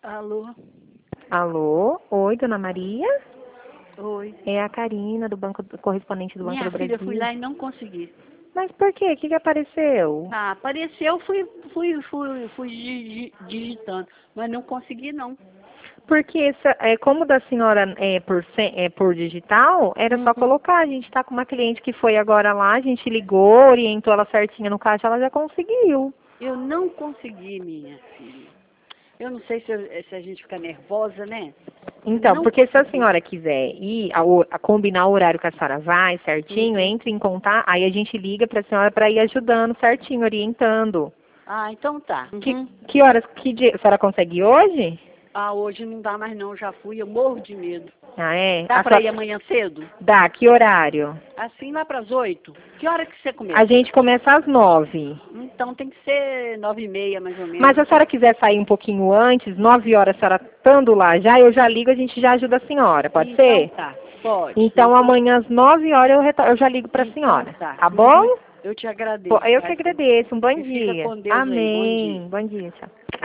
Alô? Alô? Oi, dona Maria? Oi. É a Karina, do banco, correspondente do Banco Minha do filha, Brasil. fui lá e não consegui. Mas por quê? O que apareceu? Ah, apareceu, fui digitando, mas não consegui não. Porque como da senhora é por digital, era só Uhum. colocar. A gente tá com uma cliente que foi agora lá, a gente ligou, orientou ela certinha no caixa, ela já conseguiu. Eu não consegui, minha filha. Eu não sei se a gente fica nervosa, né? Eu Então, não porque se a consegui. senhora quiser ir a combinar o horário que a senhora vai certinho, Uhum. entre em contato, aí a gente liga pra senhora para ir ajudando certinho, orientando. Ah, então tá. Que, Uhum. que horas, que dia, a senhora consegue ir hoje? Ah, hoje não dá mais não, já fui, eu morro de medo. Ah, é? Dá pra ir amanhã cedo? Dá, que horário? Assim lá pras 8? Que hora que você A começa? gente começa às 9. Então tem que ser 9h30 mais ou Mas menos. se a senhora quiser sair um pouquinho antes, 9 horas, a senhora estando lá já, eu já ligo, a gente já ajuda a senhora, pode Então ser? tá, pode. Então amanhã às 9 horas eu já ligo para a Então senhora, tá. tá Uhum. bom? Eu te agradeço, Eu que tá? agradeço, um bom E fica dia. com Deus aí. Bom dia. Amém. Bom dia, tchau.